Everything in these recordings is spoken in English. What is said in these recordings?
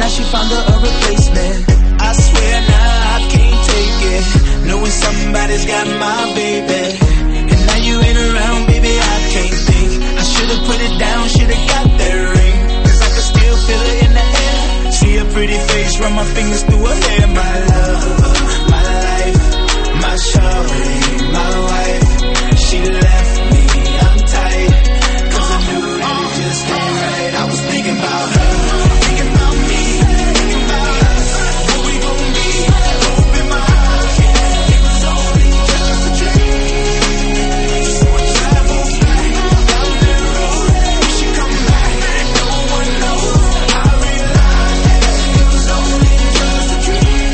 now she found her a replacement. I swear now I can't take it, knowing somebody's got my baby. And now you ain't around, baby, I can't think. I should've put it down, should've got that ring, cause I can still feel it in the air. See her pretty face, run my fingers through her hair. My love, my life, my shawty, my wife. She left me, I'm tight, cause I knew that it just ain't right. I was thinking about her, thinking about me, thinking about us, what we gon' be. Open my eyes, yeah, it was only just a dream. So I traveled back down that road, we should come back, no one knows. I realized that it was only just a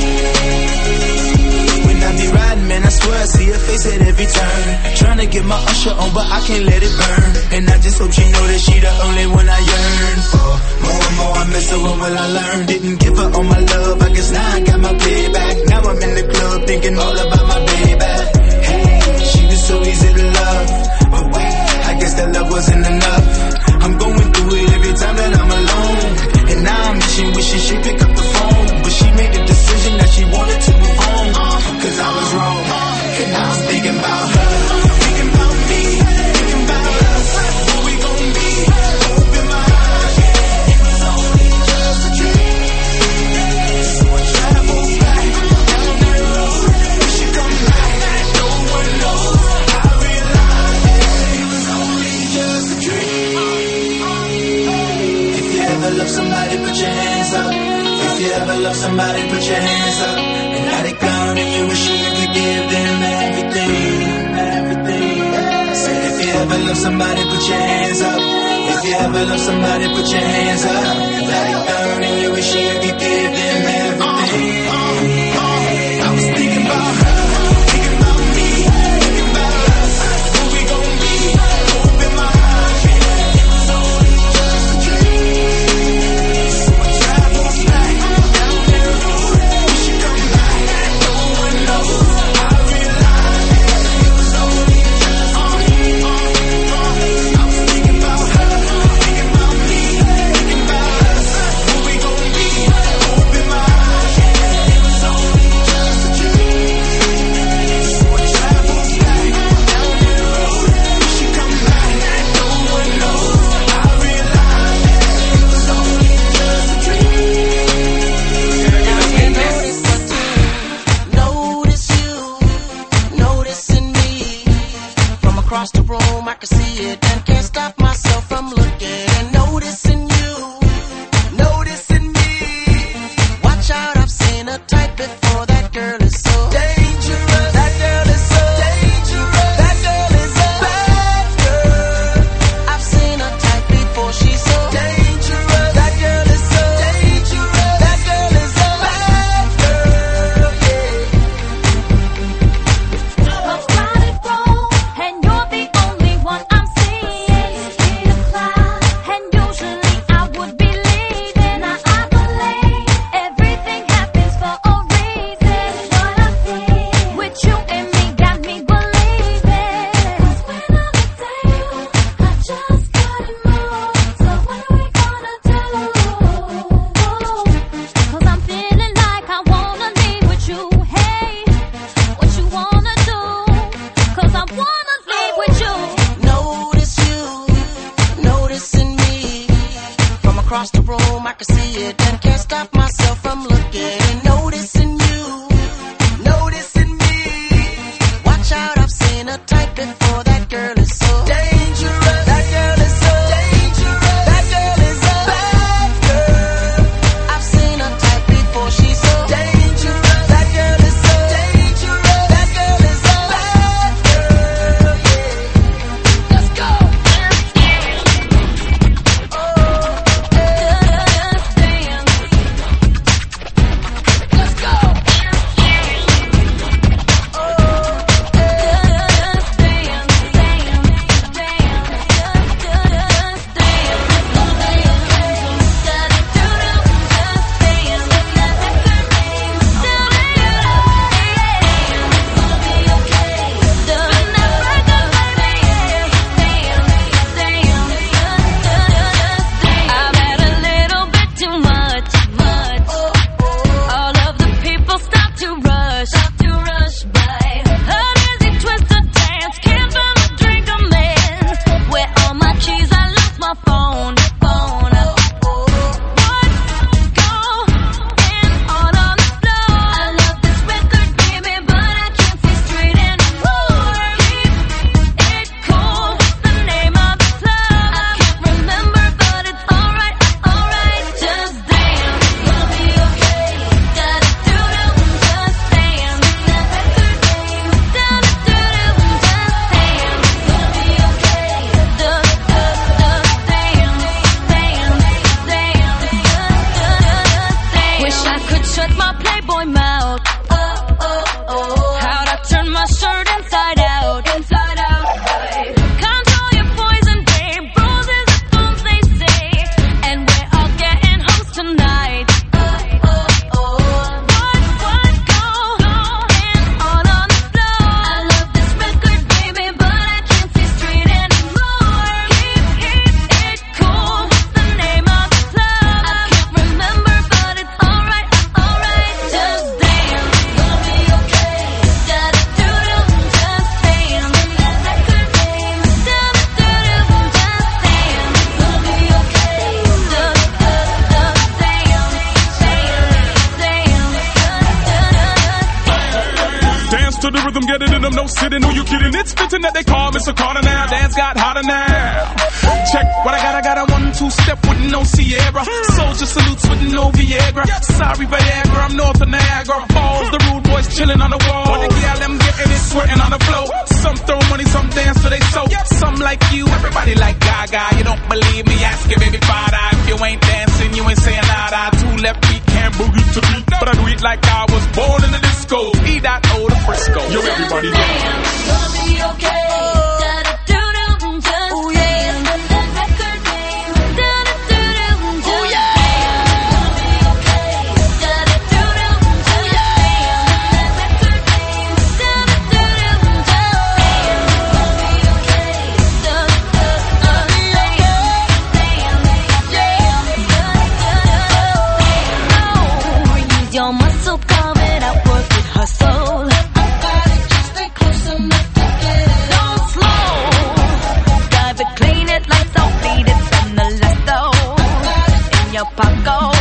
dream. When I be riding, man, I swear I see her face at every turn. Tryna get my usher on, but I can't let it burn. And I just hope she know that she the only one I yearn for. More and more I miss her, what will I learn? Didn't give her all my love, I guess now I got my payback. Now I'm in the club thinking all about my baby. Hey, she was so easy to love, but wait, I guess that love wasn't enough. I'm going through it every time that I'm alone, and now I'm wishing she pick up the phone. But she made the decision that she wanted to move on, cause I was wrong. And I was thinking about her, thinking about me, thinking about us, what we gon' be. Open my eyes, yeah, it was only just a dream. So I traveled back down that road, we should come back, no one knows. I realized that it was only just a dream. If you ever love somebody, put your hands up. If you ever love somebody, put your hands up. And now they gone and you wish you could give them everything, everything. Said if you ever love somebody, put your hands up. If you ever love somebody, put your hands up. Now they gone and you wish you could give them everything. I was thinking about her, thinking about me, thinking about us, what we gon' be. Open my eyes, yeah, it was only just a dream. So I traveled back down that road, we should come back, no one knows. I realized that it was only just a dream. I was thinking about her, thinking about me, thinking about us, what we gon' be. Open my eyes, yeah, it was only just a dream. So I traveled back down that road, we should come back, no one knows. I realized that it was only just a dream. Notice you, noticing me. From across the room, I can see it and can't stop myself from looking and noticing you, noticing me. Watch out, I've seen a type before. That girl is so dangerous. That girl is so dangerous. That girl is a bad girl. I've seen a type before. She's so dangerous. That girl is so dangerous. That girl is a bad girl. Yeah. Looks like it wrong, and you're the only one I'm seeing. In a cloud, and usually I would be leaving. Now I believe everything happens for a reason. What I feel with you and me got me believing. 'Cause when I looked at you, I just couldn't move. So what are we gonna do? 'Cause I'm feeling like I wanna leave with you. Hey, what you wanna do? 'Cause I wanna leave with you. Notice you, noticing me. From across the room, I can see it and can't stop myself from looking and noticing you, noticing me. Watch out, I've seen a type before. That girl is so dangerous. That girl is so dangerous. That girl is a bad girl. I've seen a type before. She's so dangerous. That girl is so dangerous. That girl is a bad girl. Yeah. Let's go. giving them no sitting. Who you kidding? It's fitting that they call Mr. Carter now. Dance got hotter now. Check what I got. I got a 1-2 step with no Sierra. Soldier salutes with no Viagra. Sorry, Viagra, I'm north of Niagara Falls. The rude boys chilling on the wall. But the gal, them getting it, sweating on the floor. Some throw money, some dance till they soak. Some like you, everybody like Gaga. You don't believe me? Ask your baby father. If you ain't dancing, you ain't saying nada. 2 left feet can't boogie to beat, but I do it like I was born in the disco. E.O. to Frisco. Yo, everybody dance. Gonna be okay. Your muscle carving out, work with hustle. I got it, just stay close enough to get it. Don't slow, dive it, clean it like so, feed it from the left though. In your pocket.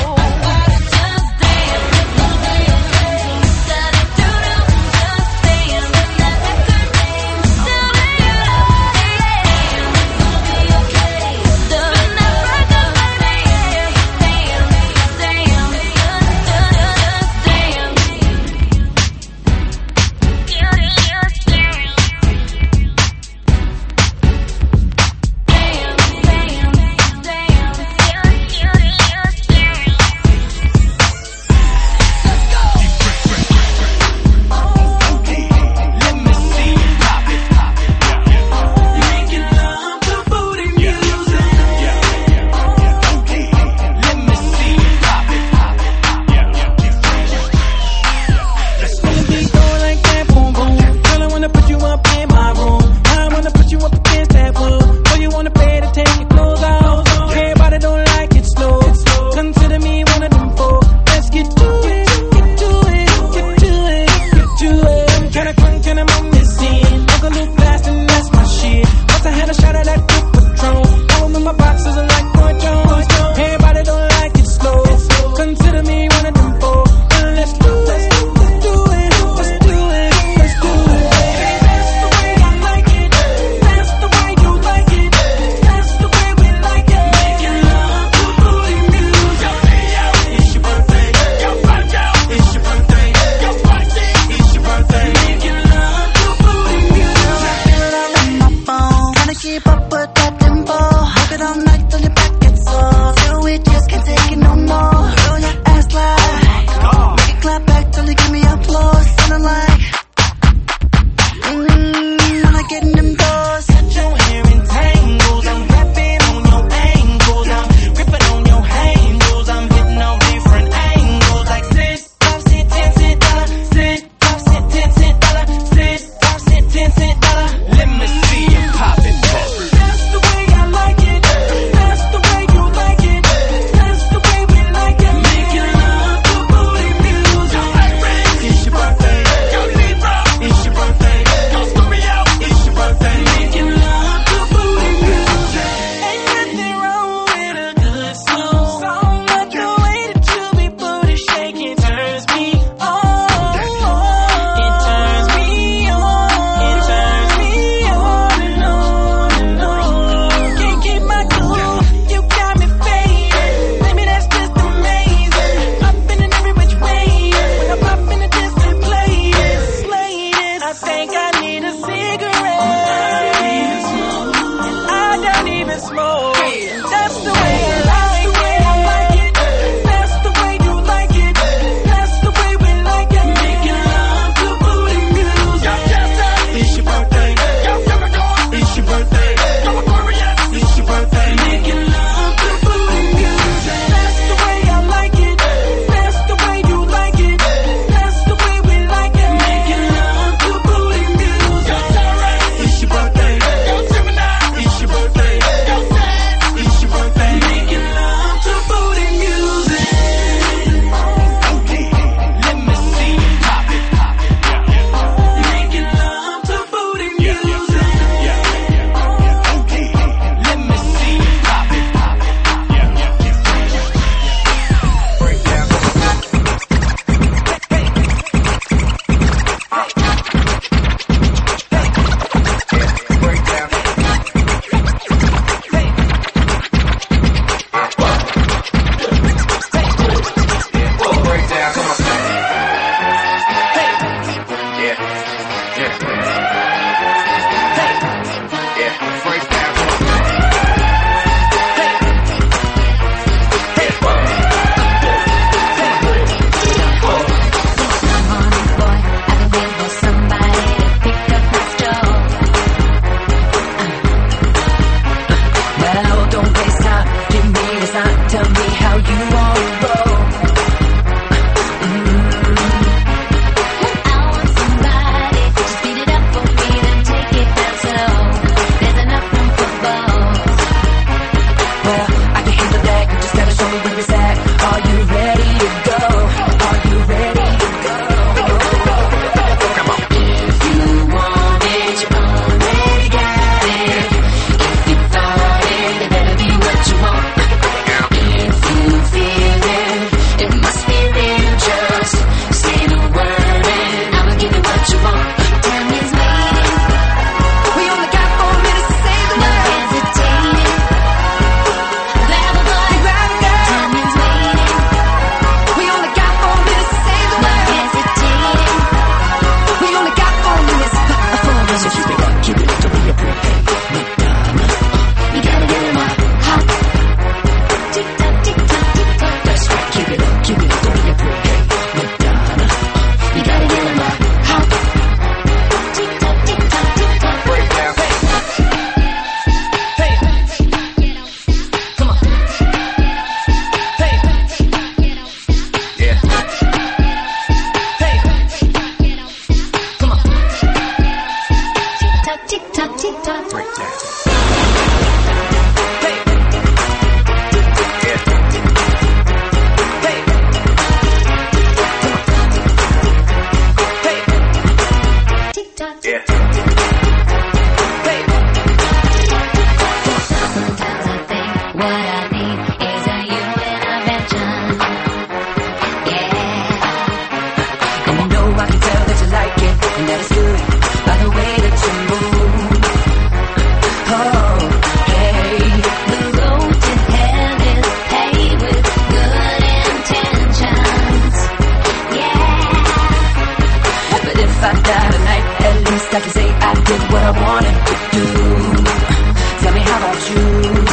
did what I wanted to do. Tell me, how about you?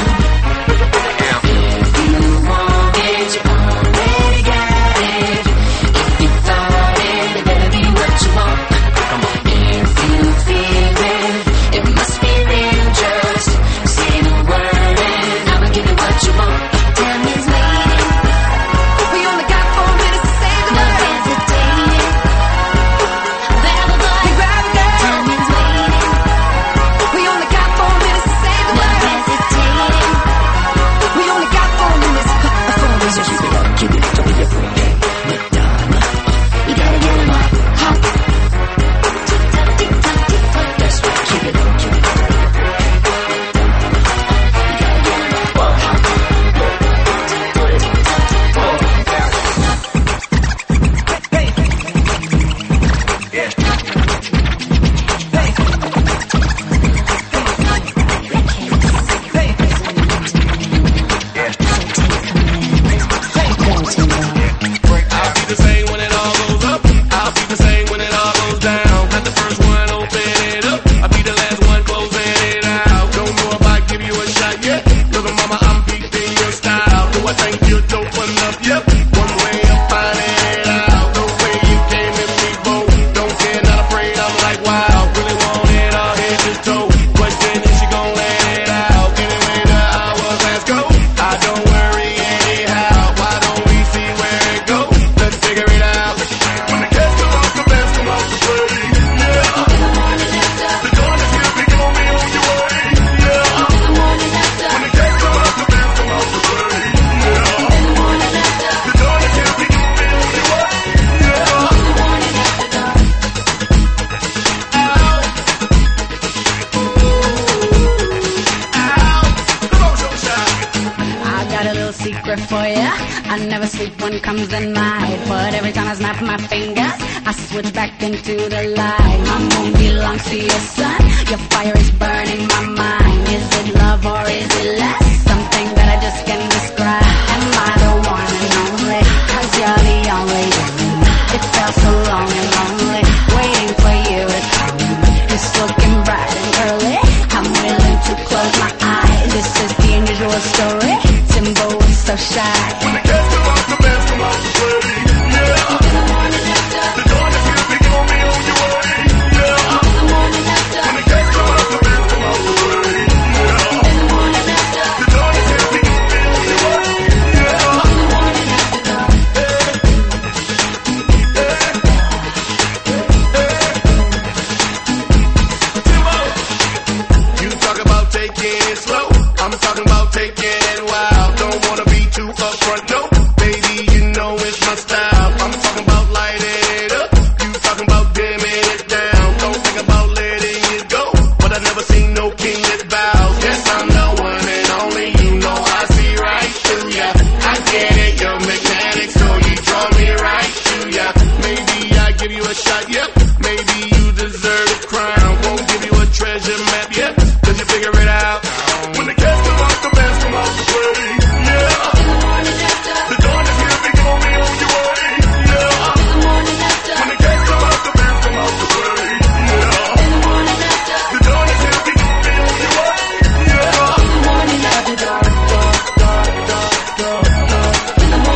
If you want it, you already got it. If you thought it, it better be what you want. Come on. If you feel it, it must be real. Just say the word and I'ma give you what you want. Time is waiting. We only got 4 minutes to say the word. No hesitating. There the boy. You grab a girl. Time is waiting. We only got 4 minutes to say the word. No hesitating. We only got 4 minutes. 4 minutes. So keep it up, keep it up, don't be afraid. Madonna, you gotta get him up. Hop. Tick-tock, tick-tock, tick-tock. That's right, keep it up, keep it up. You gotta get him up. Hop. I'll be the same when it all goes up. I'll be the same when it all goes down. Not the first one open it up. I'll be the last one closing it out. Don't know if I give you a shot yet. Little mama, I'm peeping your style. Do I think you're dope enough? Yep. One way of finding it out. The way you came in me bold. Don't care, not afraid. I'm like, wow. Really want it all head to toe. Question is she gon' let it out? Anyway, the hours, let's go. I don't worry anyhow. Why don't we see where it goes? Let's figure it out. When the cats come off, the bands come off the play. Yeah. The dawn is here, picking on me on your way. Yeah. When the cats come off, the bands come off the play. Yeah. The dawn is here, picking on me on your way. Yeah. Come on, show shot. I got a little secret for ya. I never sleep when comes the night, but every time I snap my fingers, I switch back into the light. My moon belongs to your sun. Your fire is burning my mind. Is it love or is it less? Something that I just can't describe. Am I the one and only? 'Cause you're the only one. It felt so long and lonely, waiting for you to come. It's looking bright and early. I'm willing to close my eyes. This is the unusual story. Timbo is so shy. When the cats come off, the bands come off the play. Yeah. The dawn is here, picking on me on your way. Yeah. When the cats come off, the bands come off the play. Yeah. The dawn is here, picking on me on your way. Yeah. Timbo, you talk about taking it slow. I'm talking about taking it wild. Don't wanna be too upfront, no. Baby, you know it's my style. I'm talking about lighting it up. You talking about dimming it down. Don't think about letting it go. But I never seen no king that bows. Yes, I'm the one and only. You know I see right through ya. I get it, you're magnetic, so you draw me right to ya. Maybe I give you a shot, yep. Maybe you deserve a crown. Won't give you a treasure map, yep. 'Cause you figure it out. When the cats come off, the bands come off the play. Yeah. The dawn is here, picking on me on your way. Yeah. When the cats come off, the bands come off the play. Yeah. The dawn is here, picking on me on your way. Yeah.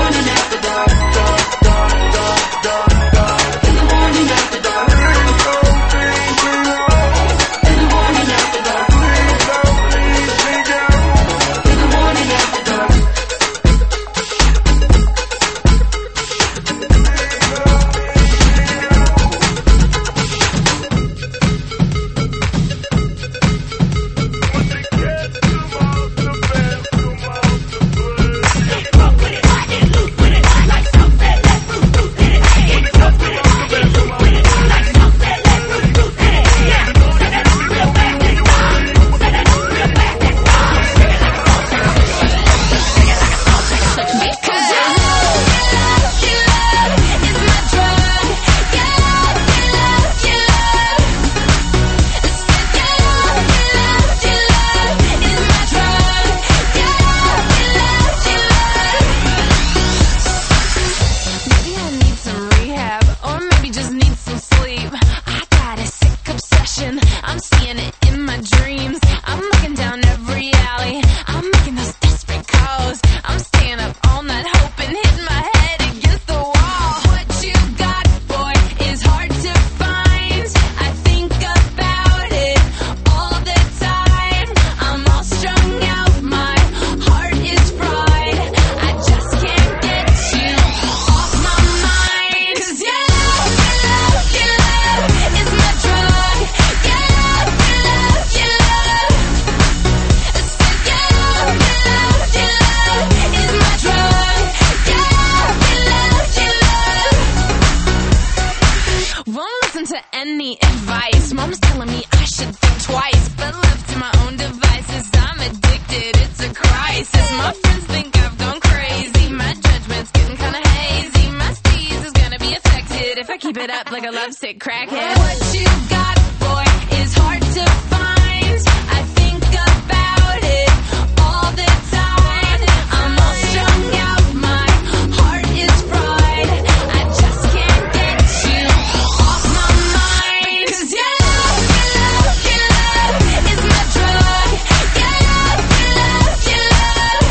like a lovesick crackhead. What you got, boy, is hard to find. I think about it all the time. I'm all strung out, my heart is fried. I just can't get you off my mind. 'Cause your love is my drug. Your love is my drug.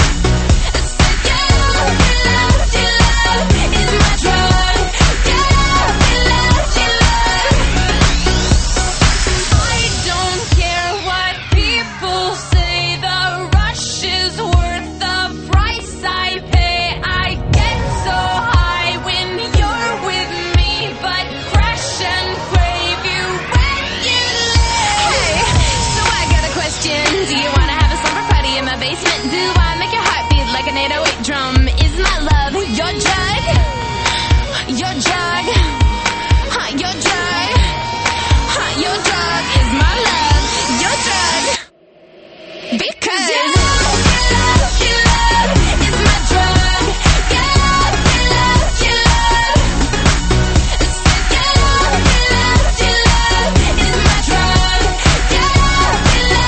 I don't care what people say, the rush is worth the price I pay. I get so high when you're with me, but crash and crave you when you leave. Hey, so I got a question. Do you wanna have a slumber party in my basement? Do I make your heart beat like an 808 drum? Is my love your drug? Your drug? Your drug? Your drug is my love. Your drug. Because your love is my drug. Your love is my drug. Your love is my drug. Your love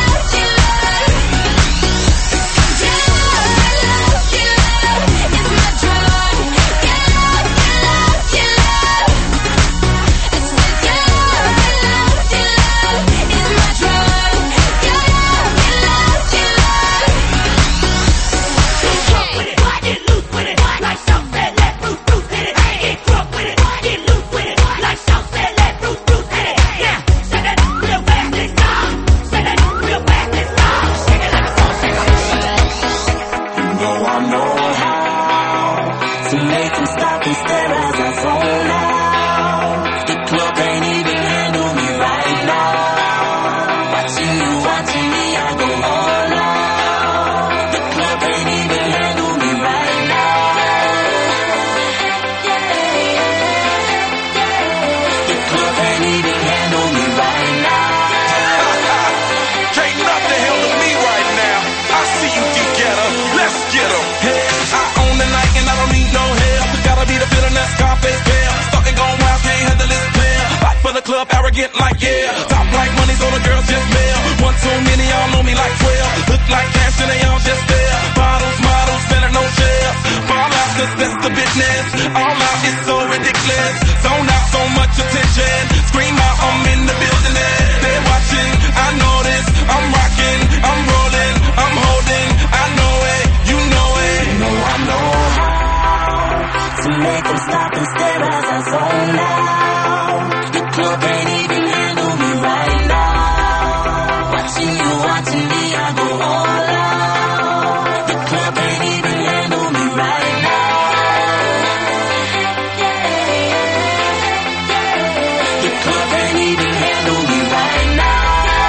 club, arrogant like yeah. Top like money, so the girls just mail. One too many, y'all know me like 12. Look like cash and they all just there. Bottles, models, spending no shares. Fall out, cause that's the business. All out is so ridiculous. Zone out, so much attention. Scream out, I'm in the building. They're watching, I know this. I'm rocking, I'm rolling, I'm holding. I know it, you know it. You know I know how to make them stop and stare as I zone out. The club ain't even handle me right now. Watching you, watching me, I go all out. The club ain't even handle me right now. The club ain't even handle me right now.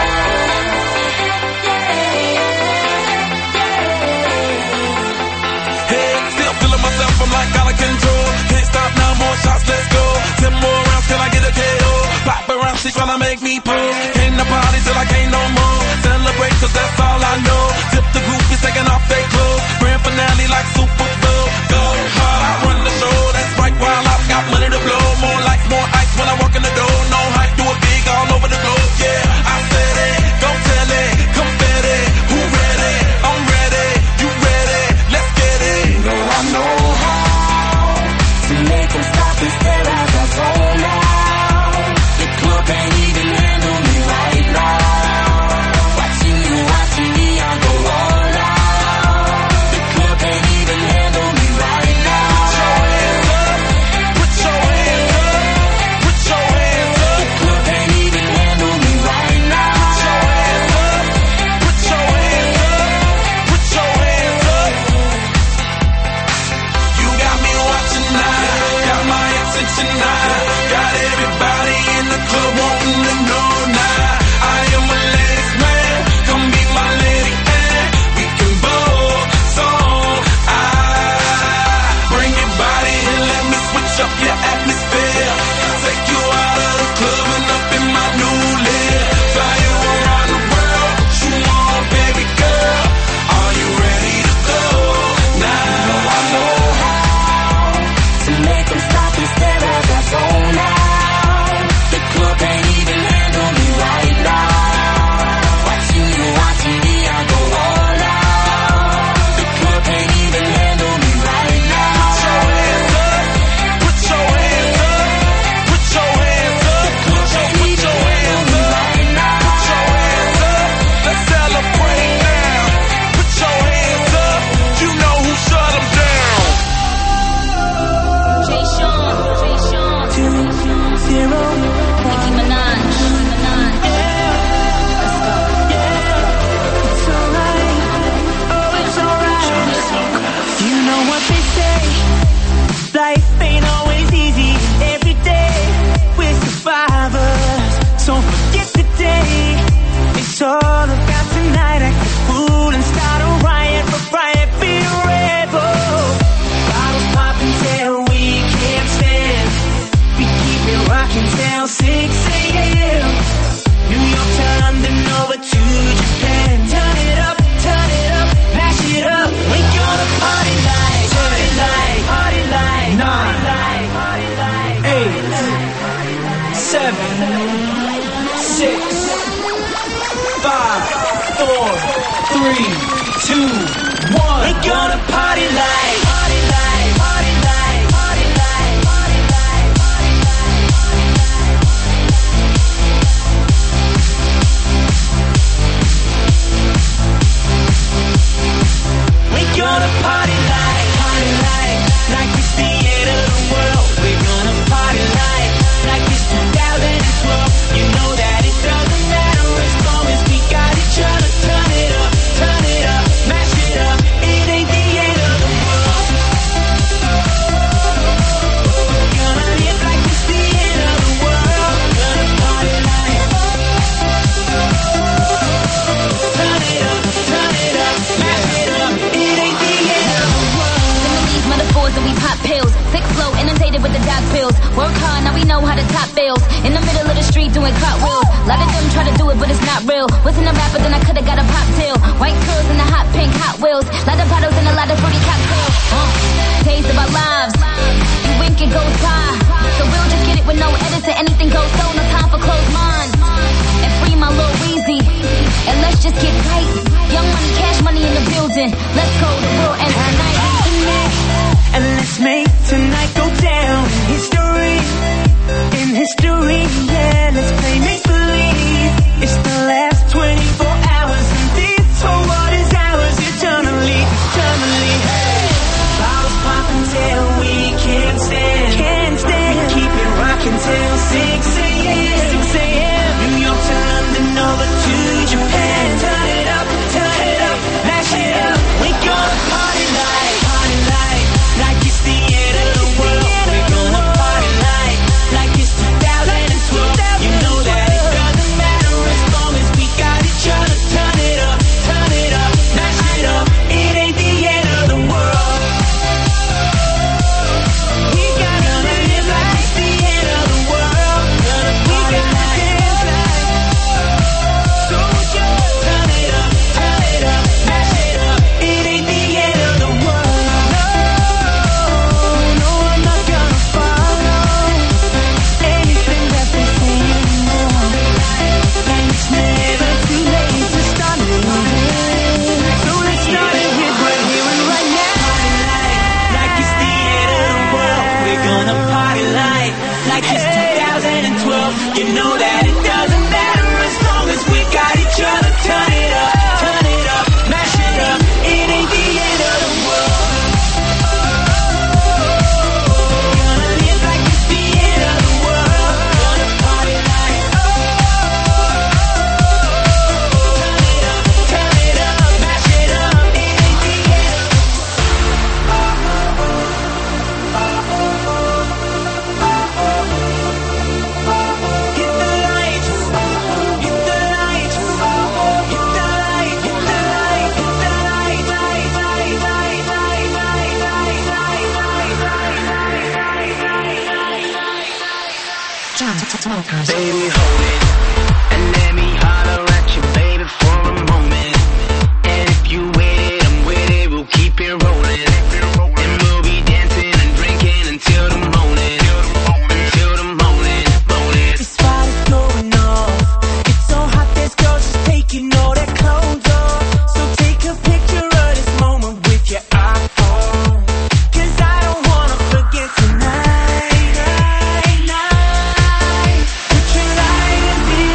Hey, still feeling myself, I'm like out of control. Can't stop now, more shots, let's go. 10 more rounds till I get a KO. Pop around, she tryna make me pull. Came to party till I can't no more. Celebrate, cause that's all I know. Tip the groupies taking off their clothes. Grand finale like Super Bowl. Go hard, I run the show. That's right, while I've got money to blow. More lights, more ice when I walk in the door. No hype, do it big all over the globe. Yeah, I said it, don't tell it. Confetti, who ready? I'm ready, you ready? Let's get it. You know I know how to make them stop and stare as I zone out. The club ain't even handle me right now. Watching you, watching me, I go say life ain't always easy. Every day we're survivors. So forget the day. It's all about tonight. Act the fool and start a riot. But riot be a rebel. Bottles popping till we can't stand. We keep it rocking till 6 a.m. New York to London, over to Japan. Turn it up, mash it up. We gonna party like, party like, party like. 9, 8, 7, 6, 5, 4, 3, 2, 1. We gonna party like, party like, party like, party like, party like, party like. We gonna party like it's the end of the world. We gonna party like it's 2012. You know that it doesn't matter as long as we got each other. Turn it up, mash it up. It ain't the end of the world. Gonna live like it's the end of the world. Gonna party like. Turn it up, mash it up. It ain't the end of the world. Similes, metaphors, and we pop pills. Sick flow, inundated with the doc pills. Work hard, now we know how to top bills. In the middle of the street doing cartwheels. A lot of them try to do it, but it's not real. Wasn't a rapper, then I could've got a pop deal. White curls and the hot pink Hot Wheels. Lot of bottles and a lot of fruity cocktails. Days of our lives. You wink, it goes by. So we'll just get it with no edits and anything goes so. No time for closed minds. And free my little Weezy. And let's just get tight. Young money, cash money in the building. Let's go, the world ends tonight. And let's make tonight go down in history, yeah. Let's play make-believe. It's the last 24 hours, and this whole world is ours eternally. Hey, bottles popping till we can't stand. We keep it rocking till 6 a.m. New York to London, over to Japan. Turn it up, mash it up. We gonna party like it's the end of the world. We're gonna party like it's 2012. You know that it doesn't matter as long as we got each other. Turn it up, mash it up. It ain't the end of the world. We gotta live like it's the end of the world. We gotta dance like so just turn it up, mash it up. It ain't the end of the world. No, I'm not gonna follow anything that they say anymore. And it's never too late to start moving. So let's start it here, right here and right now. Like it's the end of the world. We're gonna party like it's 2012. You know that it doesn't matter as long as we got each other. Turn it up, mash it up. It ain't the end of the world. Gonna live like it's the end of the world. Gonna party like. Turn it up, mash it up. It ain't the end of the Hit the lights, hit the lights, hit the light, hit the light, hit the light. Baby, hold it and let me holler at you, baby, for a moment. And if you with it, I'm with it. We'll keep it rolling, and we'll be dancing and drinking until the morning, This fire's going off. It's so hot, there's girls just taking all their clothes off. So take a picture of this moment with your iPhone, 'cause I don't wanna forget tonight. Put your light in the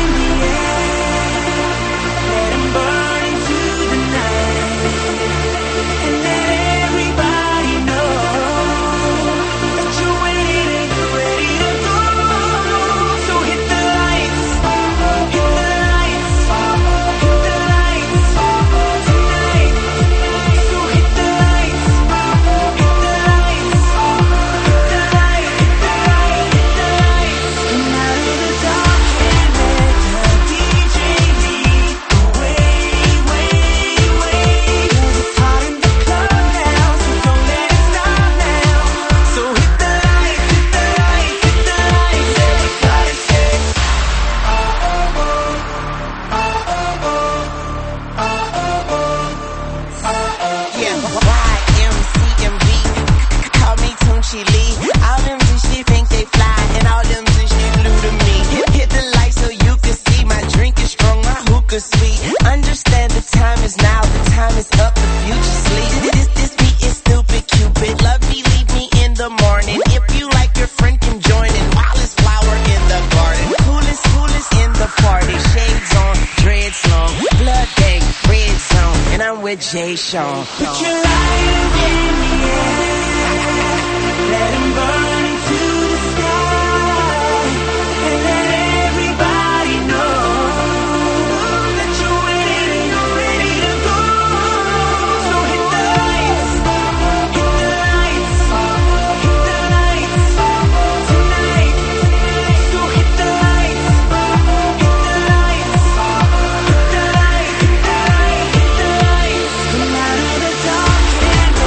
DJ Sean. Put your light in the air, let 'em burn into the sky, and let everybody know that you're winning and you're ready to go. So hit the lights, hit the lights, hit the lights tonight. So hit the lights, hit the lights, hit the lights, hit the lights, hit the lights. Come out of the dark and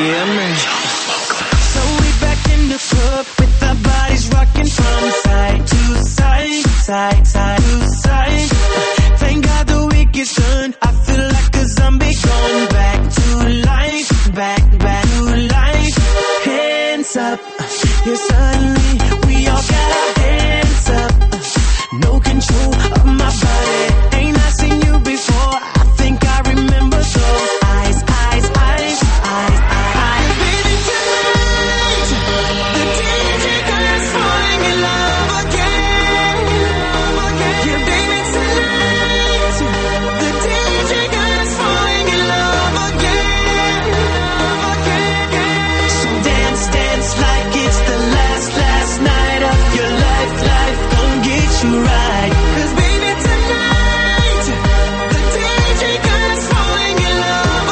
Yeah, man. So we back in the club with our bodies rocking from side to side, side, side to side. Thank God the week is done. I feel like a zombie going back to life, back to life. Hands up, yeah, suddenly we all got our hands up. No control of my body. Ain't I seen you before? I think I remember those eyes, eyes, eyes, eyes, eyes. Baby, tonight the DJ is falling in love again. Yeah, baby, tonight the DJ is falling in love again. So dance, dance like it's the last night of your life. Life gon' get you right. 'Cause baby, tonight the DJ is falling in love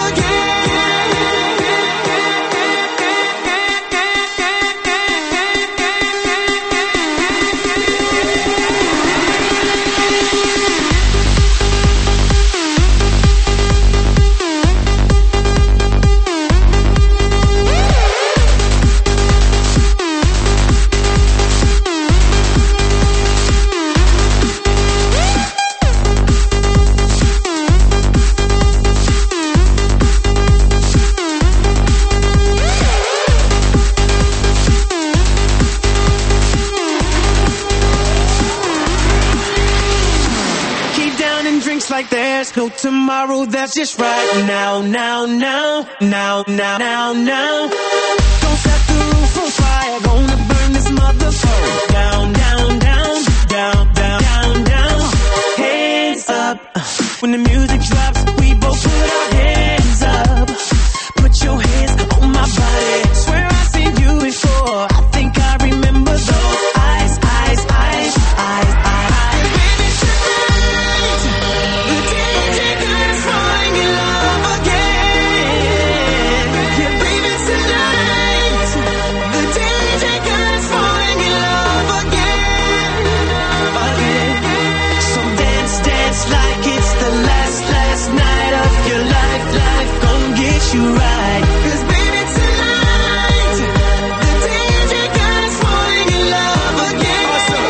like there's no tomorrow, that's just right now, now, now, now, now, now, now. Don't set the roof on fire, gonna burn this motherfucker down, down, down, down, down, down, down. Hands up, when the music drops, we both put our hands up. Put your hands on my body, swear I've seen you before. I think I remember those eyes, eyes, eyes, eyes, eyes. Baby, tonight the DJ is falling in love again. Yeah, baby, tonight the DJ is falling in love again, again. So dance, dance like it's the last night of your life. Life gon' get you right. 'Cause baby, tonight the DJ is falling in love again.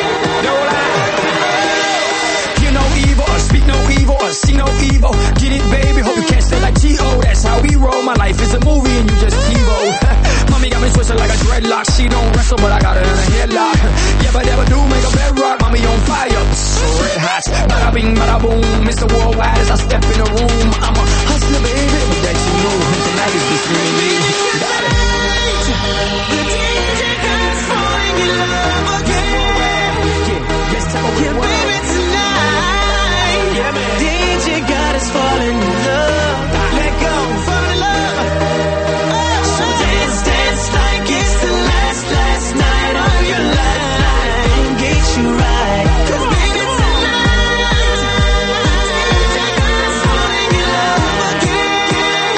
Hear no evil, or speak no evil, or see no evil. Get it, baby, hope you catch that like T.O. That's how we roll. My life is a movie and you just TiVo. Mommy got me twisted like a dreadlock. She don't wrestle, but I got her in a headlock. Yeah, but never do make a bedrock. Mommy on fire, so red hot. Bada bing, bada boom. Mr. Worldwide as I step in the room. I'm a hustler, baby, but that you know. And tonight is just me and me. Got it. The DJ is falling in love again. Yeah, baby, tonight DJ God is falling in love. Let go, fall in love. So dance, dance like it's the last night of your life. Life gon' get you right. 'Cause baby, tonight the DJ God is falling in love again.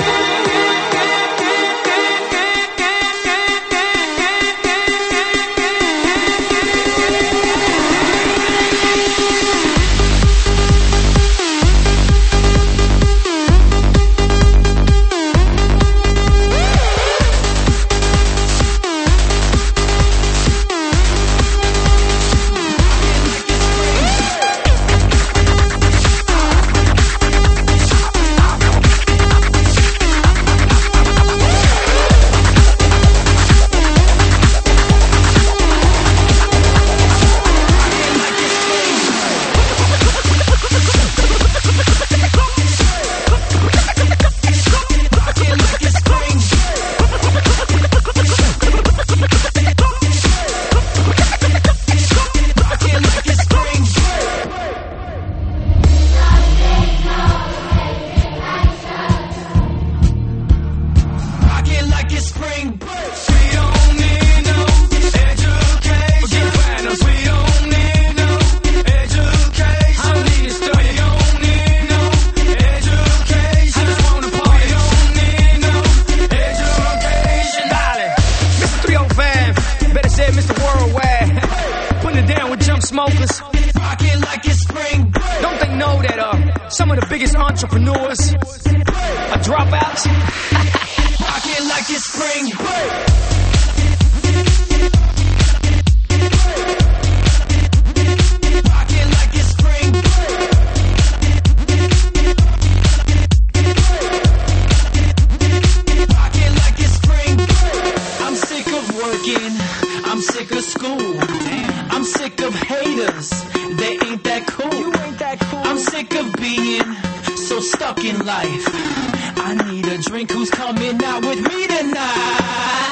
smokers. Rockin' like it's spring break. Don't they know that some of the biggest entrepreneurs are dropouts? Rockin' like like it's spring break. Rockin' like it's spring break. Rockin' like it's spring break. I'm sick of working, I'm sick of school. I'm sick of haters, they ain't that cool. You ain't that cool. I'm sick of being so stuck in life. I need a drink, who's coming out with me tonight?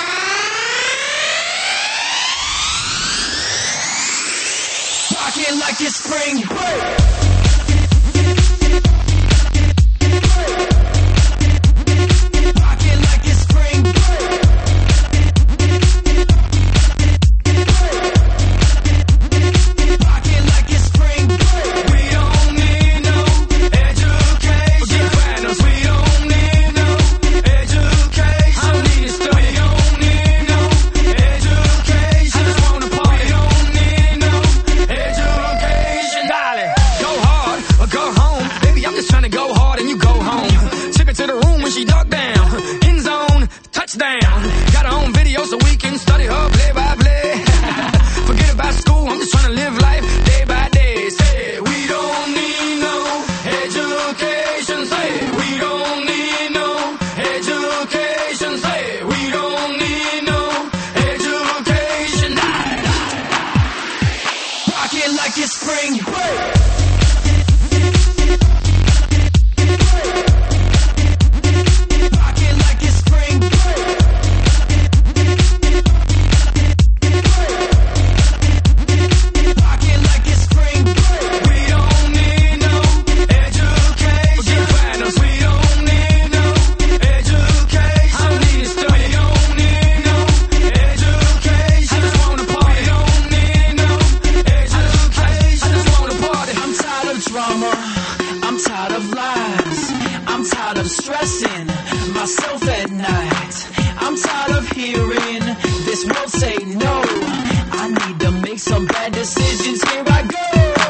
Rockin' like it's spring break. Rockin' like it's spring break. Rockin' like it's spring break. We don't need no education. We don't need no education. I need it still. We don't need no education. I just wanna party. We don't need no education. Darling, go hard or go home. Baby, I'm just trying to go hard and you go home. Took her to the room when she dug down. End zone, touchdown. Got her own video so we can study her play by play. Forget about school, I'm just trying to live life day by day. Say, we don't need no education. Say, we don't need no education. Say, we don't need no education. Rockin' like it's spring break. Rockin' like it's spring break. Rockin' like it's spring break. We don't need no education. We don't need no education. I need it still. We don't need no education. I just wanna party. We don't need no education. I just wanna party. I'm tired of drama. I'm tired of lies. I'm tired of stressing myself at night. I'm tired of hearing this world say no. I need to make some bad decisions. Here I go.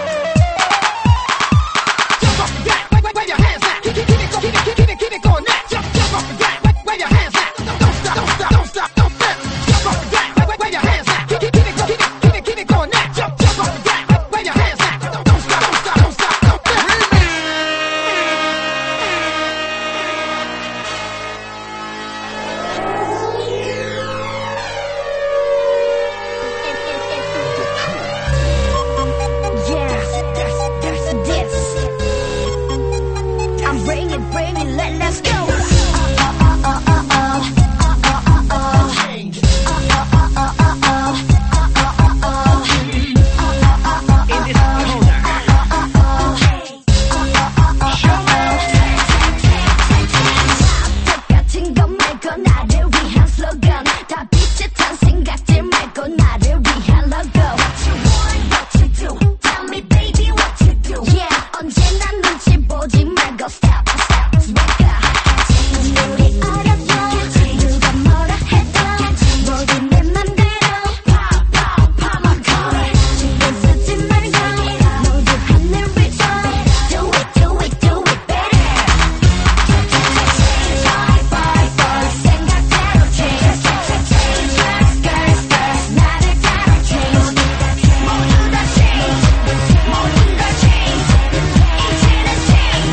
Jump off the mat, wave your hands out. Keep it going now. Jump off the mat, wave your hands out. Don't stop, don't stop, don't stop, don't stop. Jump off the mat, wave your hands out. Keep it going now. Jump off the mat, wave your hands out. Don't stop, don't stop, don't stop, don't stop. I'm bringing, let's go. 똑같은 것 말고 나를 위한 슬로건. 다 비슷한 생각들 말고 나를 위한 로고. What you want, what you do. Tell me baby what you do. Yeah, 언제나 눈치 보지 말고 stop, stop, wake up. 우리 어렵다. 누가 뭐라 해도 모두 내 맘대로. Pop, pop, pop my collar. 신경 쓰지 말고 모두 하늘 위로. Do it, do it, do it better. Bye, bye, bye. 생각대로 change. Change, girls, girls, 나를 따라 change. 모두 다 change. 모든 걸 change. 이제는 change.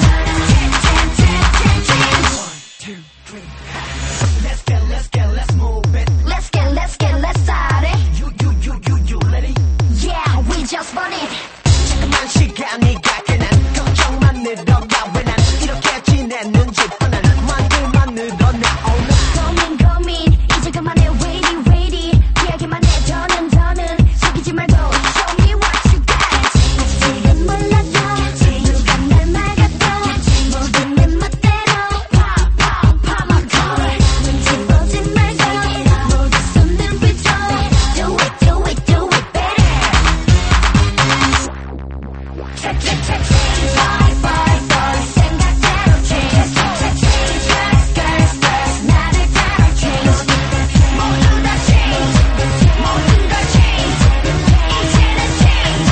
Let's move it. Let's get, let's start it. You ready? Yeah, we just want it. 잠깐만 시간이 가게 난 걱정만 늘어가 왜 난 이렇게 지냈는지 뻔한 말들만 늘어나 고민 이제 그만해 waiting 이야기만 해 더는 속이지 말고 show me what you got. 아직은 몰라도 누가 날 막아도 모두 내 멋대로 pop pop pop my collar. 눈치 보지 말고 모두 손들 위로. Do it, do it, do it better. Bye, bye, bye. 생각대로 change. Change, girls, girls, 나를 따라 change. 모두 다 change. 모든 걸 change. 이제는 change.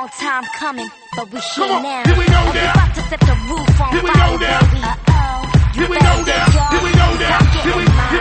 long time coming, but we here Come on, now. here we go And we now. about to set the roof on Here we fire, go now. baby. Uh-oh. Here we go now. Here we go now. Here we go.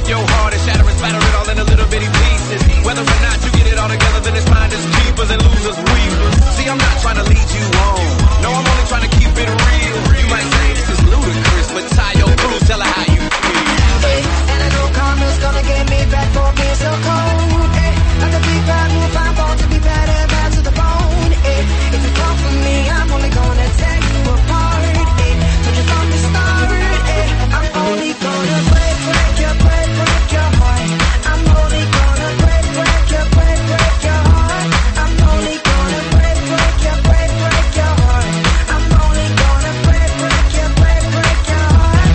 your heart and shatter and splatter it all into little bitty pieces. Whether or not you get it all together, then it's finders, keepers, and losers, weepers. See, I'm not trying to lead you on. No, I'm only trying to keep it real. You might say this is ludicrous, but tie your bruise, tell her how you feel. Hey, and I know karma's gonna get me back for being so cold. Hey, like a big bad move, I'm born to be bad and bad to the bone. Hey, if you fall for me, I'm only gonna tear you apart. Hey, so just from the start, hey, I'm only gonna break your heart. I'm only gonna break your heart. I'm only gonna break your heart. I'm only gonna break your heart.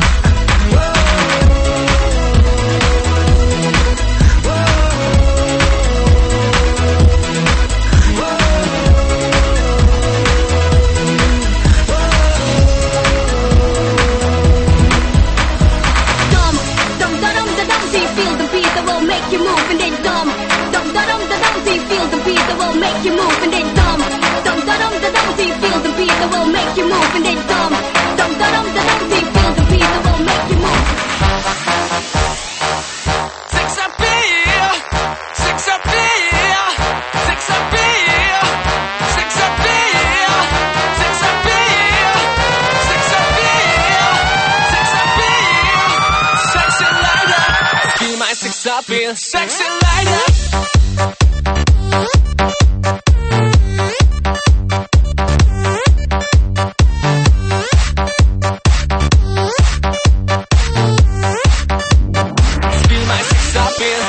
Dumb, dum da dum da dum, see, feel the beat that will make you move, and then dumb, dum da dum da dum, see, feel the beat that will make you move, and then dumb, dum da dum da dum, see, feel the beat that will make you move, and then dumb, dum da dum da dum, see, feel the beat that will make you move. Sex appeal, sex appeal, sex appeal, sex appeal, sex appeal, sex appeal, sex appeal, sexy lighter. Feel my sex appeal, sexy lighter. Feel my sex appeal.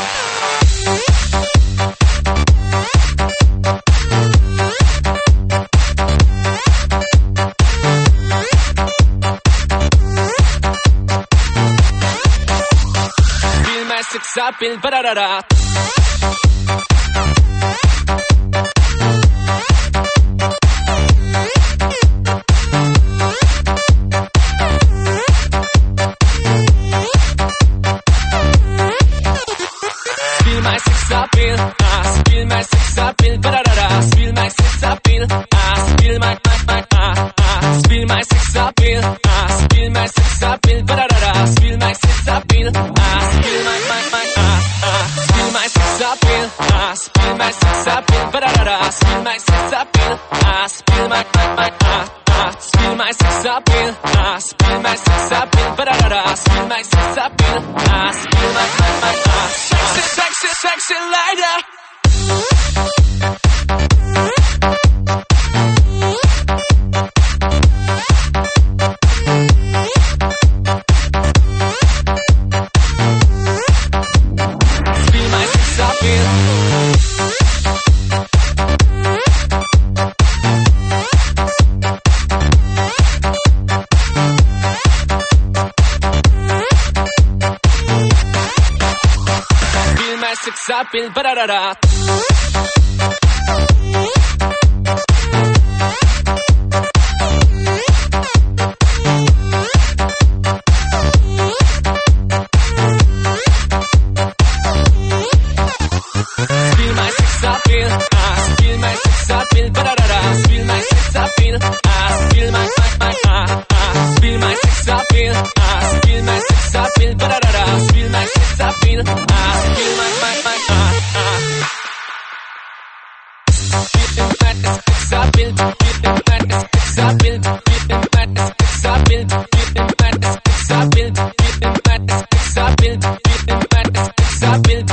Feel my sex appeal, ba-da-da-da. Feel my sex appeal, feel my sex appeal, ba-da-da-da. Feel my sex appeal, feel my feel my sex appeal, feel my sex appeal, ba-da-da-da. Feel my sex appeal, feel my feel my sex appeal, feel my sex appeal, ba-da-da-da. Feel my sex appeal, feel my feel my sex appeal, feel my sex appeal, ba-da-da-da. Feel my sex appeal, feel my sexy, sexy, sexy lighter. Feel my sex appeal. Feel my sex appeal, ba-da-da-da. Feel my sex appeal, feel my sex appeal, ba-da-da-da. Feel my sex appeal, feel my feel my sex appeal, feel my sex appeal, ba-da-da-da. Feel my sex appeal, feel my sex appeal, sex appeal, sex appeal, sex appeal, sex appeal, sex appeal,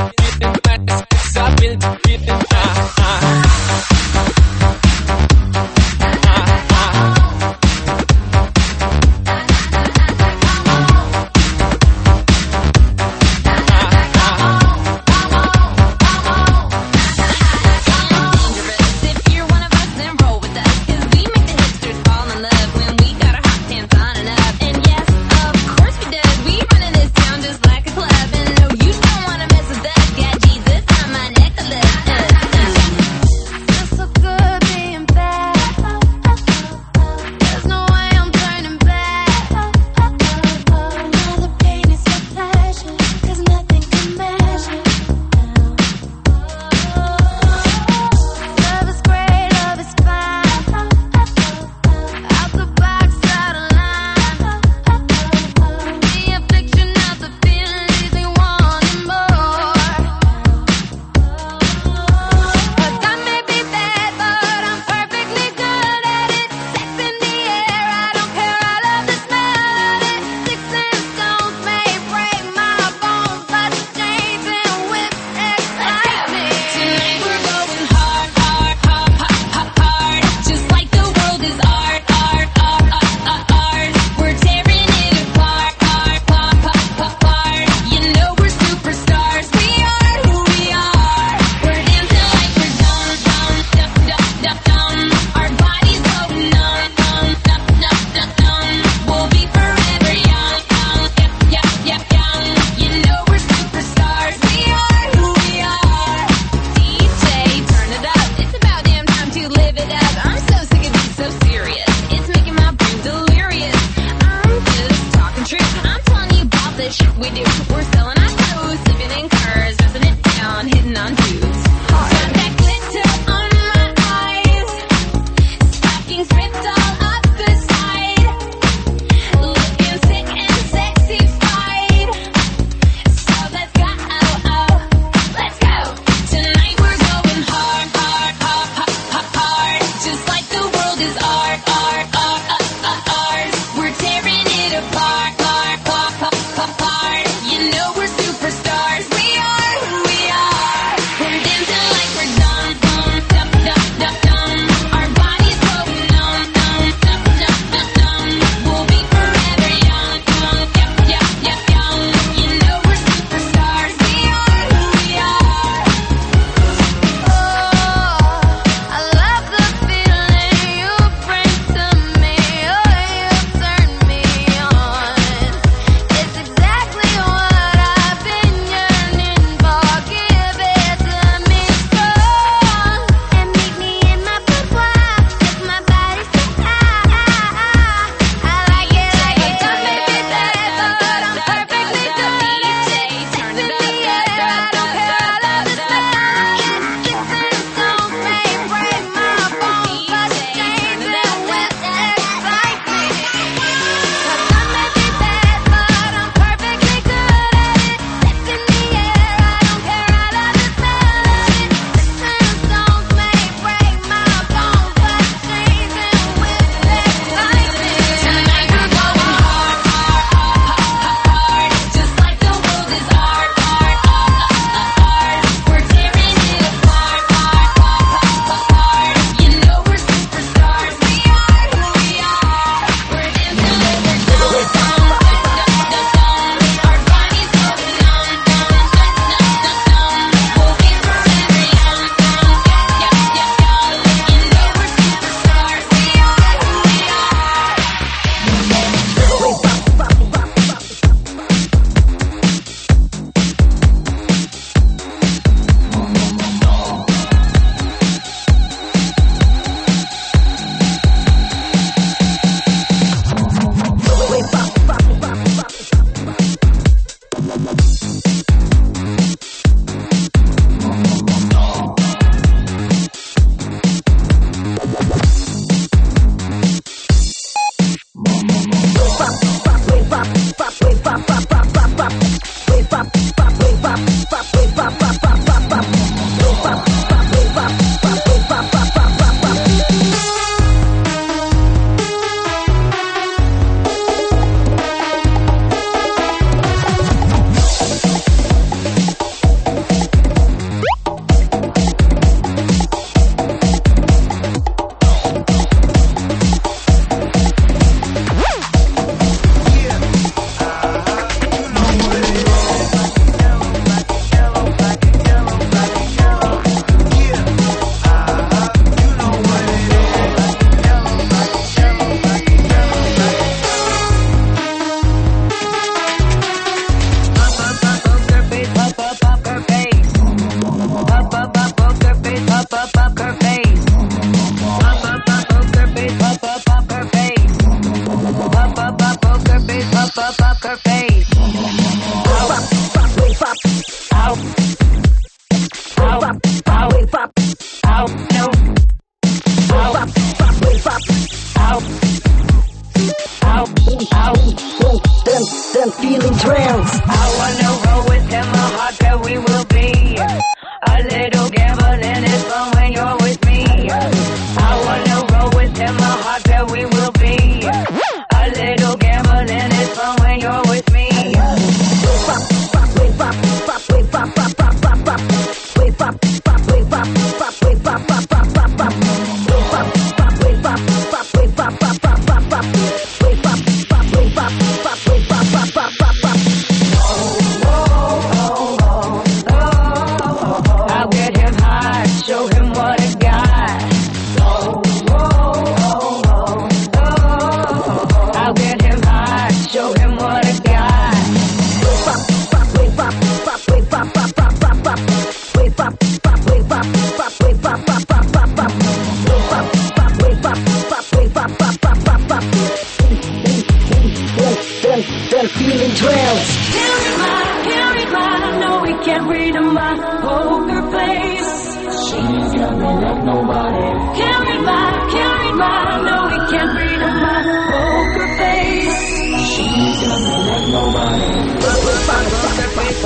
can't read my poker face. She's got me like nobody. Can't read my, no, he can't read my poker face. She's got me like nobody. Poker face.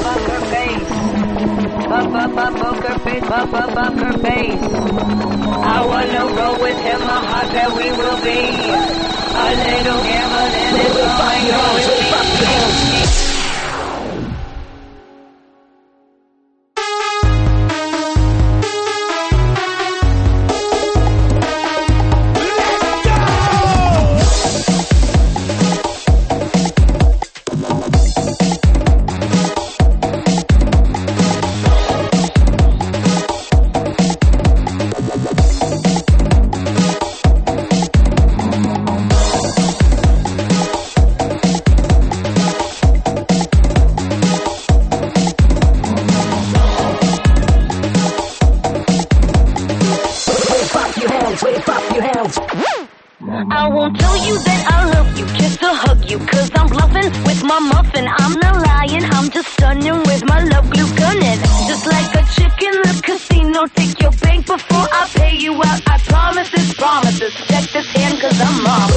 I wanna roll with him, my heart that we will be. A little gambling is all I know. I won't tell you that I love you, kiss or hug you, cause I'm bluffing with my muffin. I'm not lying, I'm just stunning with my love glue gunning. Just like a chick in the casino, take your bank before I pay you out. I promises, promises, check this hand cause I'm mom.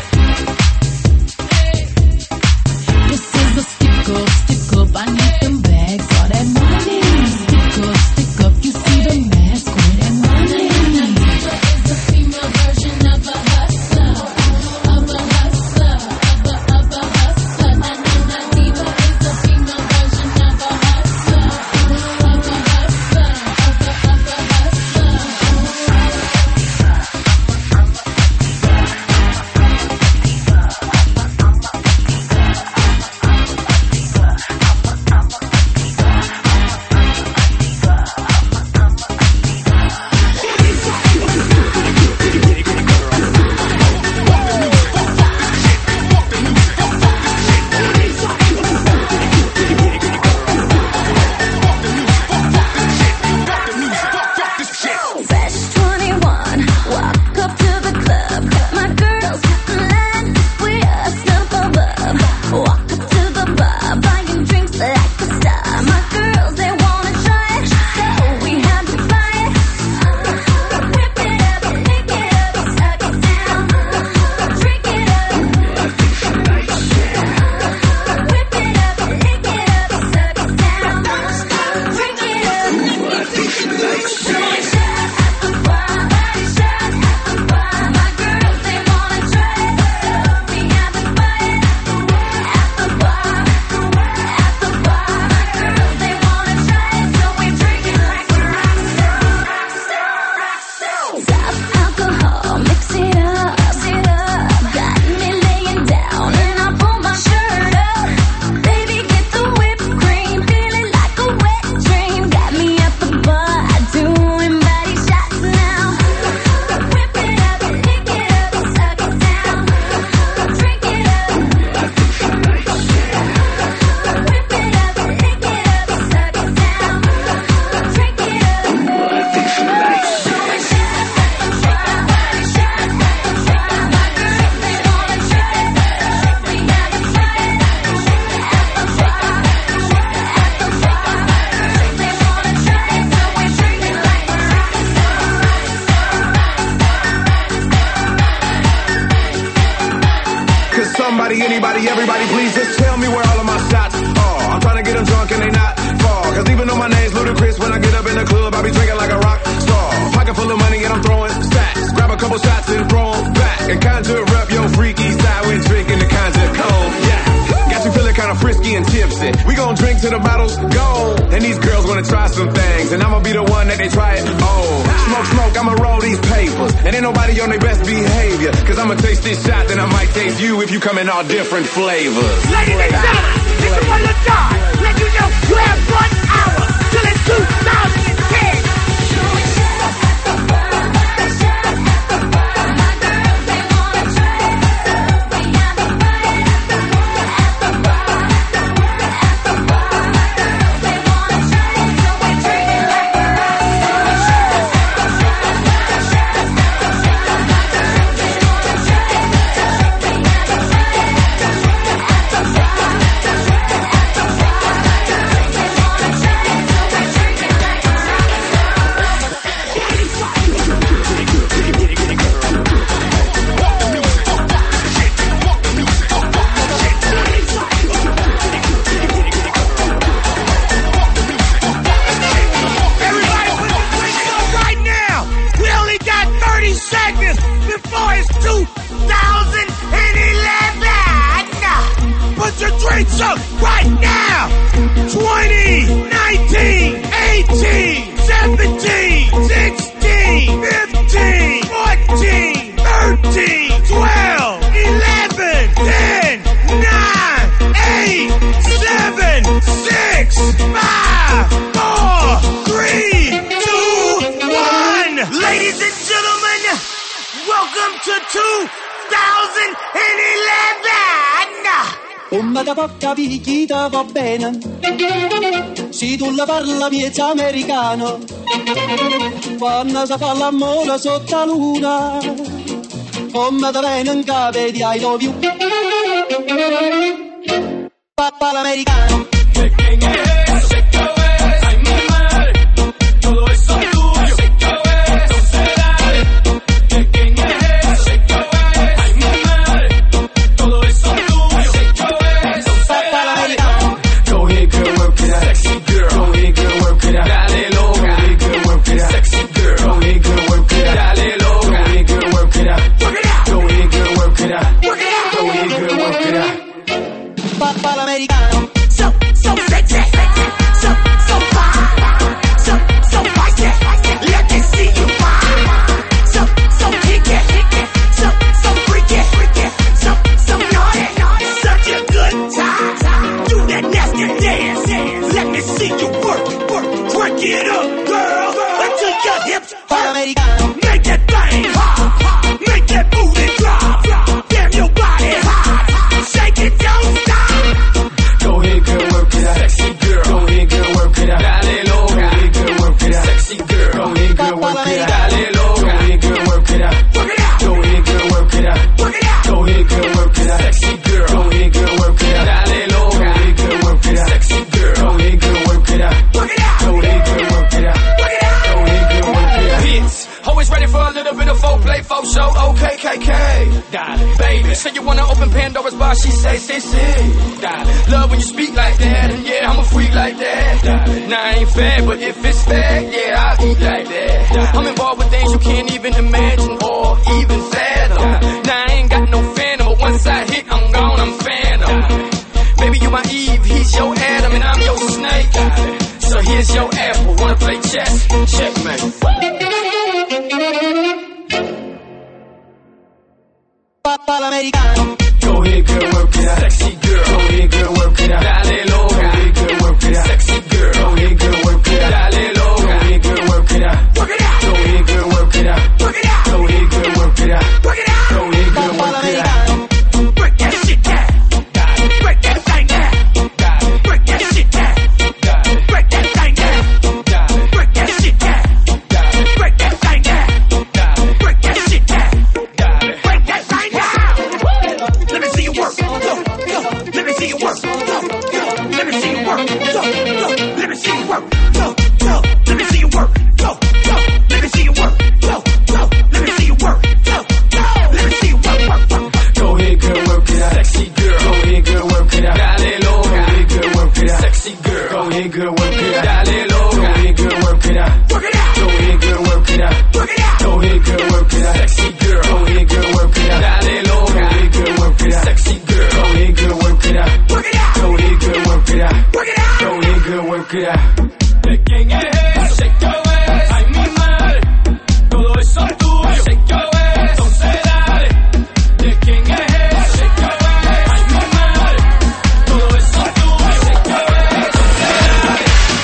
This is a stick up, I need them back. anybody, everybody, please just tell me where all of my shots are. I'm trying to get them drunk and they not far. Cause even though my name's Ludacris, when I get up in the club, I be drinking like a rock star. Pocket full of money and I'm throwing stacks. Grab a couple shots and throw them back. And conjure up your freaky style when drinking the conjure cold. Yeah. Got you feeling kind of frisky and tipsy. We gon' drink till the bottle's gone. And these girls wanna try some things. And I'ma be the one that they try it on. Smoke, smoke, I'ma roll these papers. And ain't nobody on their best behavior. Cause I'ma taste this shot, then I might taste you if you come in all different flavors. Ladies and gentlemen, this is one of the time. Let you know you have 1 hour till it's 2010. Drinks up right now. 20, 19, 18, 17, 16, 15, 14, 13, 12, 11, 10, 9, 8, 7, 6, 5, 4, 3, 2, 1. Ladies and gentlemen, welcome to 2011. Come da poca picchita va bene, se tu la parla miezza americano, quando si fa l'amore sotto la luna, come da bene in capo di I love you, papà l'americano. Say you wanna open Pandora's box, she say, love when you speak like that, and yeah, I'm a freak like that. Now I ain't fair, but if it's fair, yeah, I'll eat like that. I'm involved with things you can't even imagine or even fathom. Now I ain't got no phantom, but once I hit, I'm gone, I'm phantom. Baby, you my Eve, he's your Adam, and I'm your snake. So here's your apple, wanna play chess? Checkmate. Papà l'americano. Go ahead, girl, work it out. Sexy girl. Go ahead, girl, work it out. Dale loca. Go ahead, girl, work it out. Sexy girl. Go ahead, girl, work it out. Dale loca. Go ahead, girl, work it out. Work it out. Go ahead, girl, work it out. Work it out. Go ahead, girl, work it out. Work it out. Go ahead, girl, work it out. Break that shit down. Break that thing down. Break that shit down. Break that thing down. Break that shit down. Break that thing down. Break that shit down. Break that thing down. Let me see you work. Go, go. Let me see you work. Go, go. Let me see you work. Go, go. Let me see you work. Go, go. Let me see you work. Go, go. Let me see you work. Go, go. Let me see you work. Go, go. Let me see you work, work, work. Go ahead, girl, work it out. Sexy girl. girl. Go ahead, girl, work it out. Dale loca. Go ahead, girl, work it out. Work it out. Go ahead, girl, work it out. Work it out. Go ahead, girl, work it out. Sexy girl. Go ahead, girl, work it out. Dale loca. Go ahead, girl, work it out. Sexy girl. Go ahead, girl, work it out. Work it out. Go ahead, girl, work it out. Work it out. Go ahead, girl, work it out. Pequeña, shake your ass. Ay, mi madre. Todo eso tuyo. Shake your ass. Entonces dale. Pequeña, shake your ass. Ay, mi madre. Todo eso tuyo. Shake your ass. Entonces dale.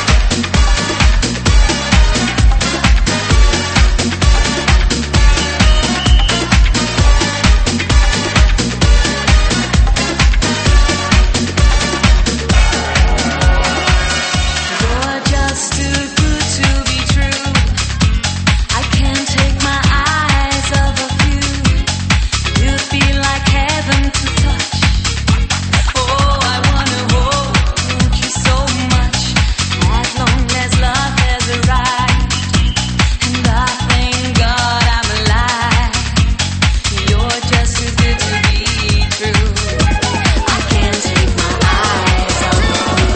You're just too good to be true. I can't take my eyes off of you. You feel like heaven to touch. Oh, I wanna hold you so much. As long as love has arrived, and I thank God I'm alive. You're just too good to be true. I can't take my eyes off of you.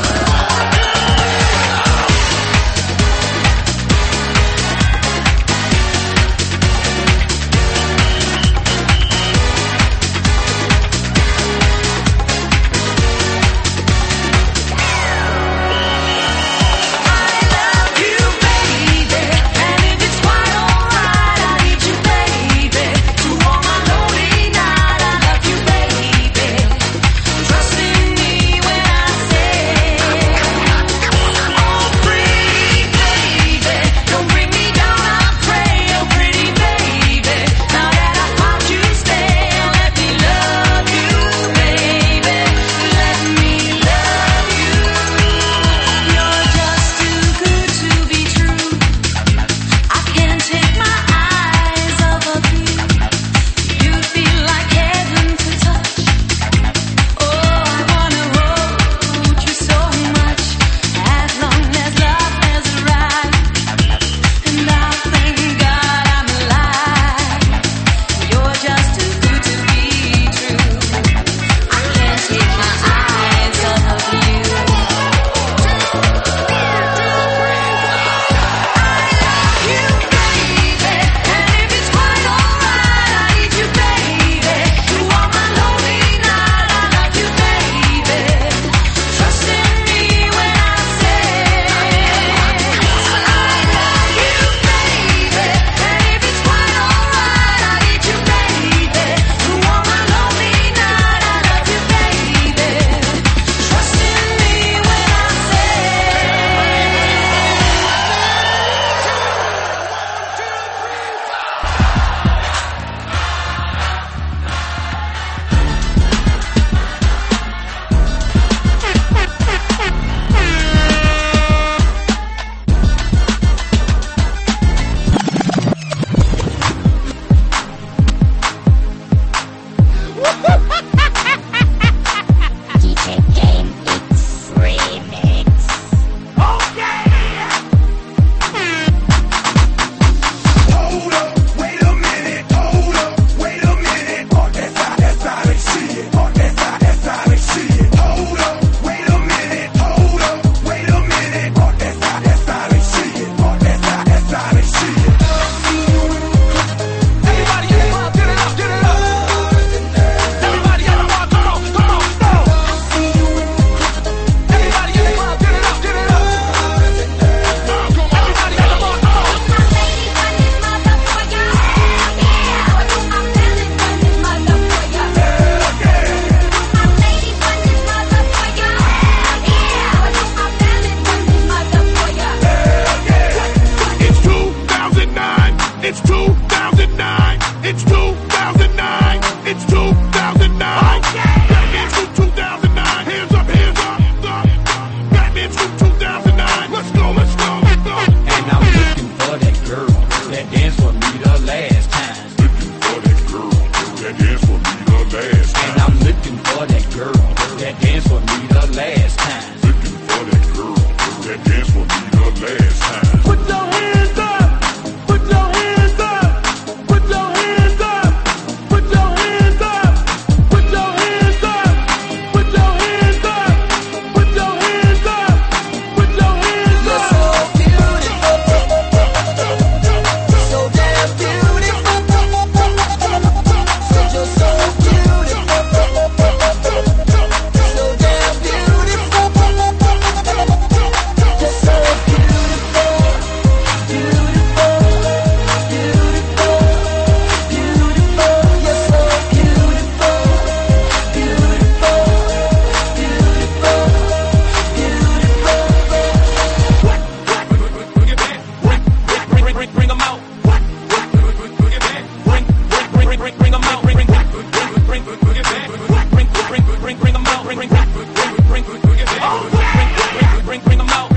them out.